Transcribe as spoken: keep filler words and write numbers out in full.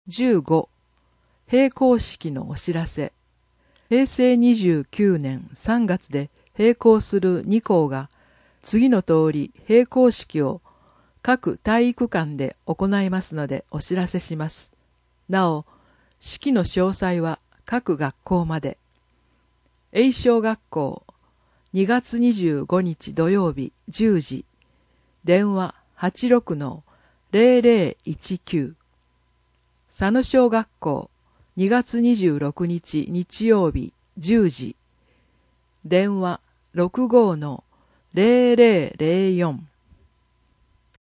じゅうご、閉校式のお知らせ。へいせいにじゅうきゅうねんさんがつで閉校するに校が、次の通り閉校式を各体育館で行いますのでお知らせします。なお、式の詳細は各学校まで。永昌学校、にがつにじゅうごにち土曜日じゅうじ、電話 はちろくのゼロゼロいちきゅう。佐野小学校、にがつにじゅうろくにち日曜日じゅうじ、電話 ろくごのゼロゼロゼロよん。